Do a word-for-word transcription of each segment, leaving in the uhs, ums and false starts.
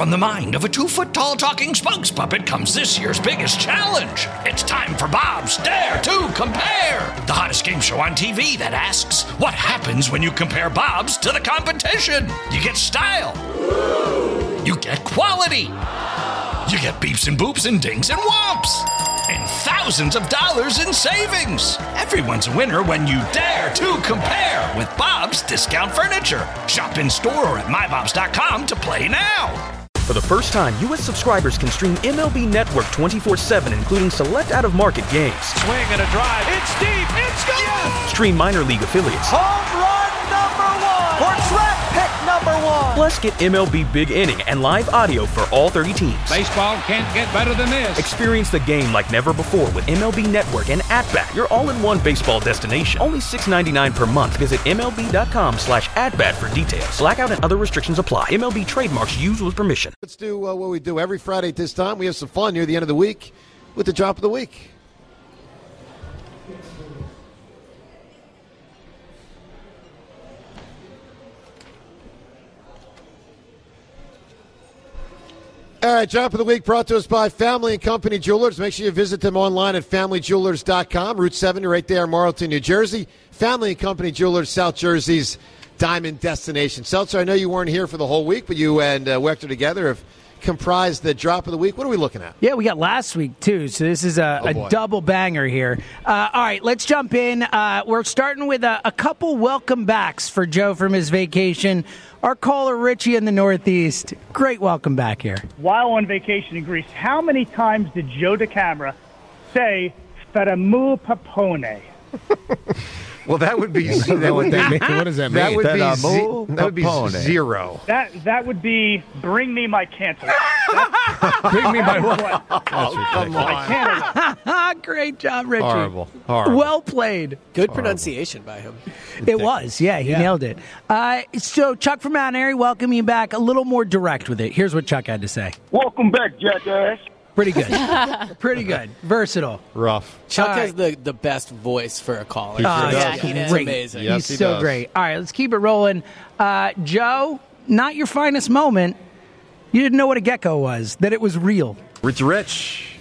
From the mind of a two-foot-tall talking spokes puppet comes this year's biggest challenge. It's time for Bob's Dare to Compare, the hottest game show on T V that asks, what happens when you compare Bobs to the competition? You get style. You get quality. You get beeps and boops and dings and whomps. And thousands of dollars in savings. Everyone's a winner when you dare to compare with Bob's Discount Furniture. Shop in store or at my bobs dot com to play now. For the first time, U S subscribers can stream M L B Network twenty-four seven, including select out-of-market games. Swing and a drive. It's deep. It's gone. Yes. Stream minor league affiliates. Home run number one. Or track pick number one. Plus, get M L B Big Inning and live audio for all thirty teams. Baseball can't get better than this. Experience the game like never before with M L B Network and At-Bat, your all-in-one baseball destination. Only six dollars and ninety-nine cents per month. Visit M L B dot com slash at-bat for details. Blackout and other restrictions apply. M L B trademarks used with permission. Let's do uh, what we do every Friday at this time. We have some fun near the end of the week with the drop of the week. All right, drop of the week brought to us by Family and Company Jewelers. Make sure you visit them online at family jewelers dot com. Route seventy right there in Marlton, New Jersey. Family and Company Jewelers, South Jersey's diamond destination. Seltzer, I know you weren't here for the whole week, but you and uh, Wechter together have comprised the drop of the week. What are we looking at? Yeah, we got last week, too, so this is a, oh, a double banger here. Uh, all right, let's jump in. Uh, we're starting with a, a couple welcome backs for Joe from his vacation. Our caller, Richie in the Northeast. Great welcome back here. While on vacation in Greece, how many times did Joe DeCamera say "Feramu Papone"? Well, that would be. That would be what does that mean? That would be, ze- that would be zero. That that would be "Bring me my cantaloupe." Bring me my what? That's oh, come on. Great job, Richie. Horrible. Horrible. Well played. Good Horrible. pronunciation by him. It was. Yeah, he yeah. nailed it. Uh, so, Chuck from Mount Airy, welcome you back. A little more direct with it. Here's what Chuck had to say. Welcome back, jackass. Pretty good. Pretty good. Versatile. Rough. Chuck right. has the, the best voice for a caller. Oh, uh, yeah, he it's great. amazing. Yes, He's he so does. great. All right, let's keep it rolling. Uh, Joe, not your finest moment. You didn't know what a gecko was, that it was real. Rich Rich.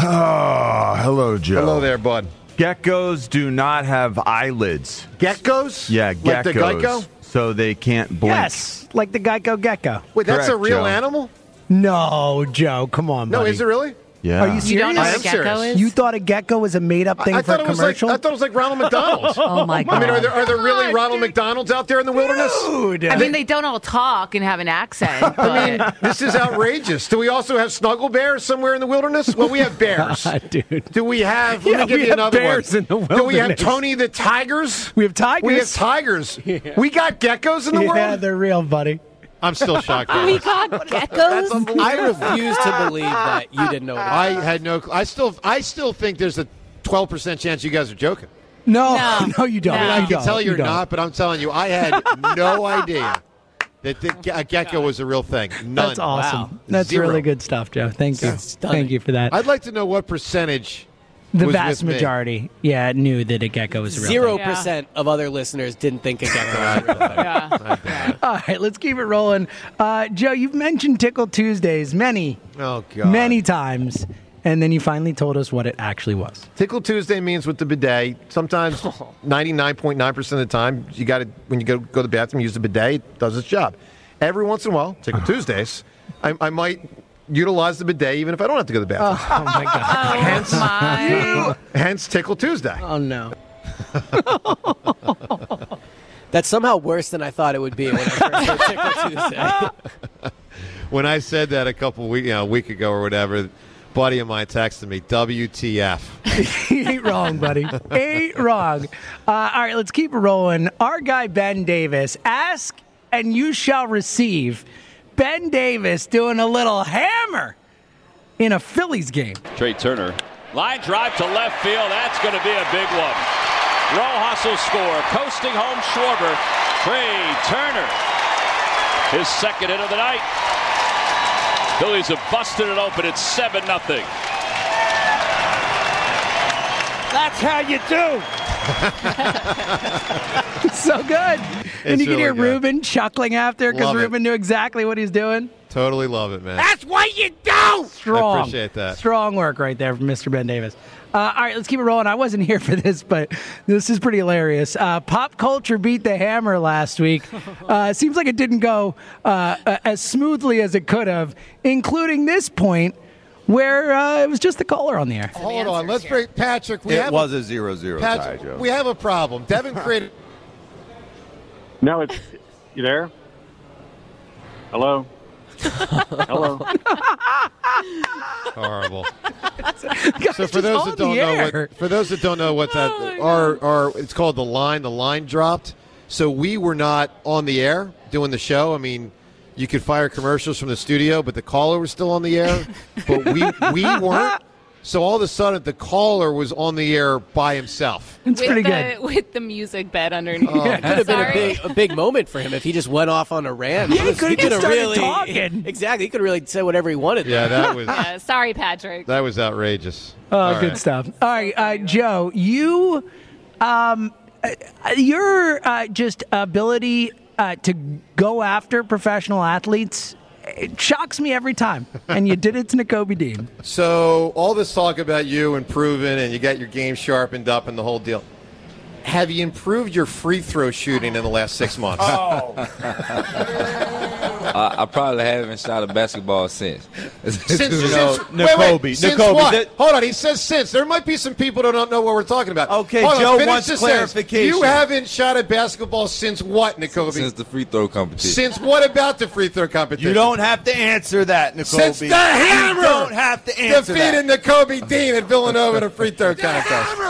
Oh, hello, Joe. Hello there, bud. Geckos do not have eyelids. Geckos? Yeah, geckos. Like the Geico? So they can't blink. Yes, like the Geico gecko. Wait, that's Correct, a real Joe. animal? No, Joe, come on, No, buddy. is it really? Yeah. Are you serious? You don't know I what am a gecko serious. is? You thought a gecko was a made-up thing I, I for thought a it was like commercial? I thought it was like Ronald McDonald. Oh, my God. I mean, are there, are there really Ronald McDonalds out there in the wilderness? Dude. I mean, they don't all talk and have an accent. But I mean, this is outrageous. Do we also have snuggle bears somewhere in the wilderness? Well, we have bears. Dude. Do we have? Yeah, let me give we you have another bears one. in the Do we have wilderness. Tony the tigers? We have tigers. We have tigers. Yeah. We got geckos in the Yeah, world. they're real, buddy. I'm still shocked. by we this. got geckos. I refuse to believe that you didn't know what it I was. had no. I still. I still think there's a twelve percent chance you guys are joking. No, No. no, you don't. No. I You can don't. tell you're You don't. not, but I'm telling you, I had no idea that the, a gecko was a real thing. None. That's awesome. Wow. That's Zero. really good stuff, Joe. Thank you. Stunning. Thank you for that. I'd like to know what percentage. the was vast with me. majority, yeah, knew that a gecko was a real Zero thing. percent of other listeners didn't think a gecko was a real thing. Yeah. All right, let's keep it rolling. Uh, Joe, you've mentioned Tickle Tuesdays many, Oh God. many times, and then you finally told us what it actually was. Tickle Tuesday means with the bidet. Sometimes ninety-nine point nine percent of the time, you got to when you go go to the bathroom, use the bidet. It does its job. Every once in a while, Tickle Tuesdays, I, I might utilize the bidet even if I don't have to go to the bathroom. Oh my God! Oh, Hence, my. hence Tickle Tuesday. Oh no! That's somehow worse than I thought it would be when I first heard Tickle Tuesday. When I said that a couple week, you know, a week ago or whatever, a buddy of mine texted me, W T F. You ain't wrong, buddy. Ain't wrong. Uh, all right, let's keep it rolling. Our guy Ben Davis, ask and you shall receive. Ben Davis doing a little hammer in a Phillies game. Trey Turner. Line drive to left field. That's going to be a big one. Rojas will score. Coasting home Schwarber. Trey Turner. His second hit of the night. Phillies have busted it open. It's seven nothing. That's how you do. So good. And It's you can really hear good. Ruben chuckling after because Love it. Ruben knew exactly what he's doing. Totally love it, man. That's what you do. Strong. I appreciate that. Strong work right there from Mister Ben Davis. Uh, all right, let's keep it rolling. I wasn't here for this, but this is pretty hilarious. Uh, Pop Culture beat the Hammer last week. Uh, seems like it didn't go uh, as smoothly as it could have, including this point where uh, it was just the caller on the air. Hold on. Let's here. bring Patrick. We It have was a zero zero tie, Patrick, Joe. we have a problem. Devin created. No, it's you there? Hello. Hello. Horrible. Guys, So for it's those on that don't the know air. what for those that don't know what that Oh, my our our it's called the line. The line dropped. So we were not on the air doing the show. I mean, you could fire commercials from the studio, but the caller was still on the air. But we we weren't. So all of a sudden, the caller was on the air by himself. It's with pretty the, good. With the music bed underneath. Oh. It could have been a Sorry. big, a big moment for him if he just went off on a rant. Yeah, he could've just coulda started really, talking. Exactly. He could have really said whatever he wanted. Yeah, that was Yeah, sorry, Patrick. that was outrageous. Oh, All good right. stuff. All right, uh, Joe, you, um, uh, your uh, just ability uh, to go after professional athletes, it shocks me every time. And you did it to Nakobe Dean. So all this talk about you improving and you got your game sharpened up and the whole deal. Have you improved your free throw shooting in the last six months? I, I probably haven't shot a basketball since. Since, You know, since, Nakobe, wait, wait, since Nakobe, what? that- Hold on, he says since. There might be some people that don't know what we're talking about. Okay, Hold on, Joe finish wants the sentence. clarification. You haven't shot a basketball since what, Nakobe? Since the free throw competition. Since what about the free throw competition? You don't have to anser that, Nakobe. Since the Hammer You don't have to answer defeated that. Nakobe Dean at Villanova in a free throw contest.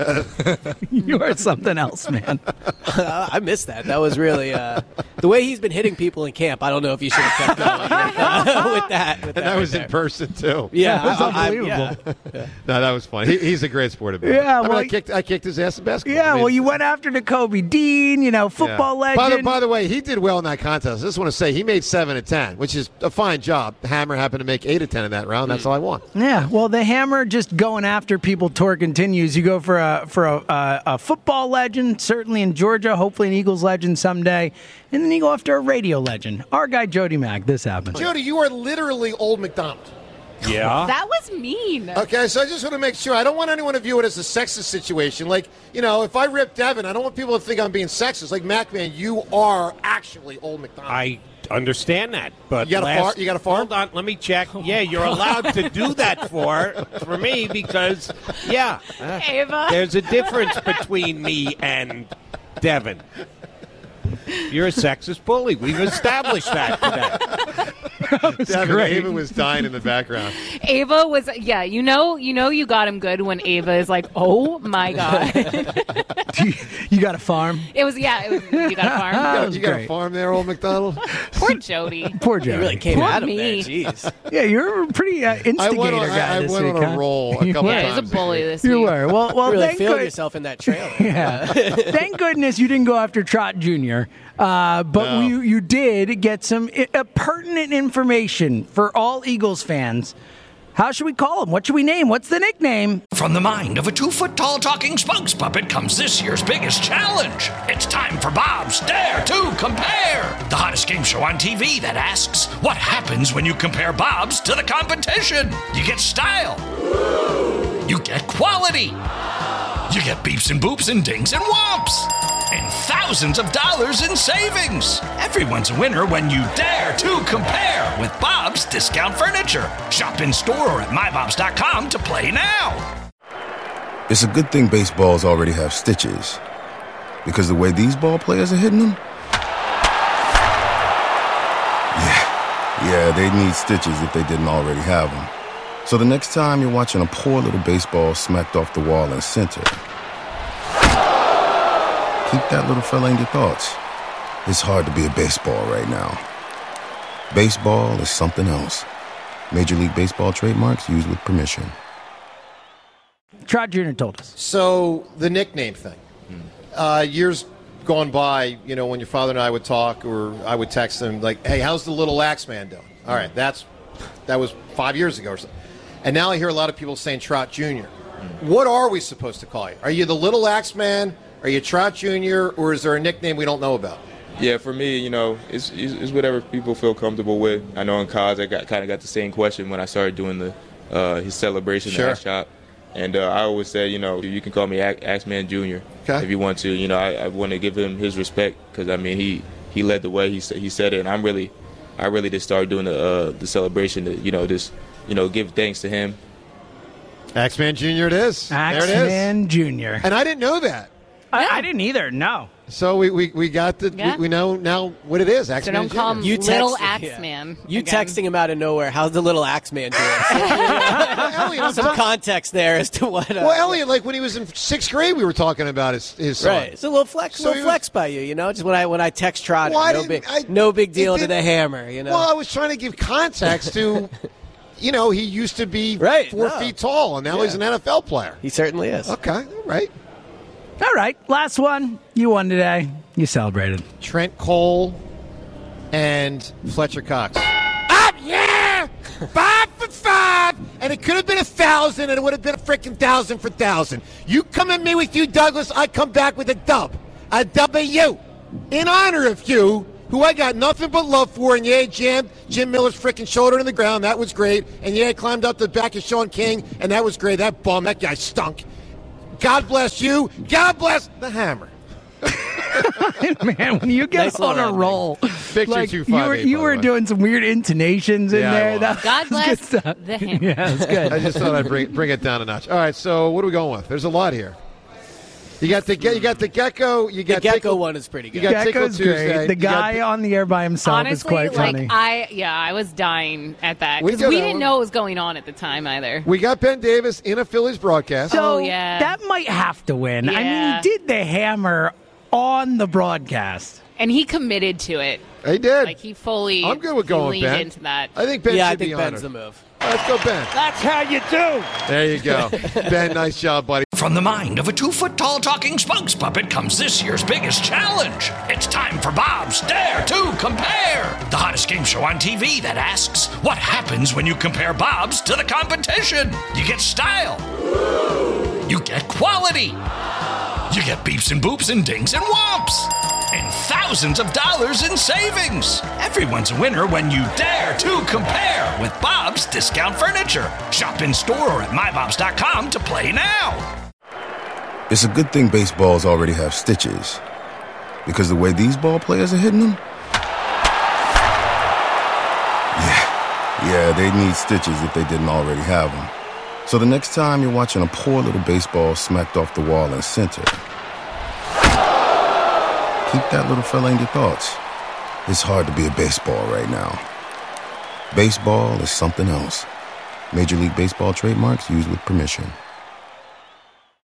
You are something else, man. I missed that. That was really uh, the way he's been hitting people in camp. I don't know if you should have kept going with, uh, with that. With And that, that right was there. in person, too. Yeah, That was I- I- unbelievable. yeah. No, that was fun. He, he's a great sport about it. Yeah, I mean, well, I kicked, I kicked his ass in basketball. Yeah, I mean, well, you went after Nakobe Dean, you know, football yeah. By legend. the, by the way, he did well in that contest. I just want to say he made seven of ten, which is a fine job. Hammer happened to make eight of ten in that round. That's all I want. Yeah, well, the Hammer just going after people tour continues. You go for a for a, a, a football legend, certainly in Georgia, hopefully an Eagles legend someday, and then you go after a radio legend. Our guy Jody Mack. This happened. Jody, you are literally Old McDonald. Yeah. That was mean. Okay, so I just want to make sure. I don't want anyone to view it as a sexist situation. Like, you know, if I rip Devin, I don't want people to think I'm being sexist. Like, Mac, man, you are actually Old McDonald. I understand that, but You got a last- far- you got a farm? Hold on, let me check. Yeah, you're allowed to do that for for me because, yeah, uh, Ava. there's a difference between me and Devin. You're a sexist bully. We've established that today. Devin, great. Ava was dying in the background. Ava was, yeah, you know, you know, you got him good when Ava is like, oh my god. you, you got a farm? It was, yeah, it was, you got a That farm. was You got a great. farm there, Old McDonald? Poor Jody. Poor He Jody. really came Poor at him me. there. Jeez. Yeah, you're a pretty uh, instigator I went on, guy I, I this went week, on a huh? roll a You couple were. Yeah, he's a times. bully this You week. were. Well, well, You really thank feeling good- yourself in that trailer. Yeah. Thank goodness you didn't go after Trot Junior Uh, but No. you, you did get some uh, pertinent information for all Eagles fans. How should we call him? What should we name? What's the nickname? From the mind of a two-foot-tall talking spokes puppet comes this year's biggest challenge. It's time for Bob's Dare to Compare, the hottest game show on T V that asks, what happens when you compare Bob's to the competition? You get style. You get quality. You get beeps and boops and dings and whomps. And thousands of dollars in savings. Everyone's a winner when you dare to compare with Bob's Discount Furniture. Shop in store or at my bobs dot com to play now. It's a good thing baseballs already have stitches. Because the way these ball players are hitting them? Yeah, yeah, they'd need stitches if they didn't already have them. So the next time you're watching a poor little baseball smacked off the wall in center, keep that little fella in your thoughts. It's hard to be a baseball right now. Baseball is something else. Major League Baseball trademarks used with permission. Trot Junior told us. So the nickname thing. Uh, years gone by, you know, when your father and I would talk, or I would text him like, "Hey, how's the little Axeman doing?" All right, that's that was five years ago or something. And now I hear a lot of people saying Trot Junior What are we supposed to call you? Are you the little Axeman? Are you Trot Junior Or is there a nickname we don't know about? Yeah, for me, you know, it's, it's it's whatever people feel comfortable with. I know in college I got kind of got the same question when I started doing the uh, his celebration Sure. at shop, and uh, I always say, you know, you can call me Ax- Axeman Junior Okay. if you want to. You know, I, I want to give him his respect because I mean he, he led the way. He said he said it, and I'm really, I really just started doing the uh, the celebration to you know just you know give thanks to him. Axeman Junior it is. there it is. Axeman Junior And I didn't know that. I, I didn't either. No. So we, we, we got the Yeah. we, we know now what it is. So Axeman don't call him Junior Little text- Axe yeah. Man. You again. texting him out of nowhere. How's the little axe man doing? Elliot, I'm Some talking- context there as to what. Uh, well, Elliot, like when he was in sixth grade, we were talking about his his son. Right, it's a little flex, So little he was- flex by you, you know. Just when I when I text Trotter, Well, I no didn't- big, I- no big deal it to the didn't- hammer, you know. Well, I was trying to give context to, you know, he used to be Right, four no. feet tall, and now he's an N F L player. He certainly is. Okay, all right. All right. Last one. You won today. You celebrated. Trent Cole and Fletcher Cox. Up, yeah! Five for five! And it could have been a thousand, and it would have been a freaking thousand for thousand. You come at me with you, Douglas, I come back with a dub. A W. In honor of you, who I got nothing but love for, and yeah, jammed Jim Miller's freaking shoulder in the ground. That was great. And yeah, I climbed up the back of Sean King, and that was great. That bum, that guy stunk. God bless you. God bless the Hammer. Man, when you get Nice on little a roll, Picture like, two you five were eight, you by were the way. doing some weird intonations in Yeah, I there. was. That God was bless good stuff. the Hammer. Yeah, it's good. I just thought I'd bring bring it down a notch. All right, so what are we going with? There's a lot here. You got the ge- you got the gecko. You The got gecko Tickle- one is pretty You good. got Tickle Gecko's Tuesday. great. The You got guy the- on the air by himself is Honestly, quite like funny. I, yeah, I was dying at that We because got we that didn't one. know what was going on at the time either. We got Ben Davis in a Phillies broadcast. so Oh, yeah. that might have to win. I mean, Yeah. he did the Hammer on the broadcast. And he committed to it. He did. Like he fully. I'm good with he going leaned Ben. into that. I think Ben yeah, I should think be Ben's honored. the move. Let's go, Ben. That's how you do. There you go. Ben, nice job, buddy. From the mind of a two-foot-tall talking spokes puppet comes this year's biggest challenge. It's time for Bob's Dare to Compare, the hottest game show on T V that asks, what happens when you compare Bob's to the competition? You get style. You get quality. You get beeps and boops and dings and whomps. And thousands of dollars in savings. Everyone's a winner when you dare to compare with Bob's Discount Furniture. Shop in store or at my bobs dot com to play now. It's a good thing baseballs already have stitches. Because the way these ball players are hitting them? Yeah, yeah, they'd need stitches if they didn't already have them. So the next time you're watching a poor little baseball smacked off the wall in center, keep that little fella in your thoughts. It's hard to be a baseball right now. Baseball is something else. Major League Baseball trademarks used with permission.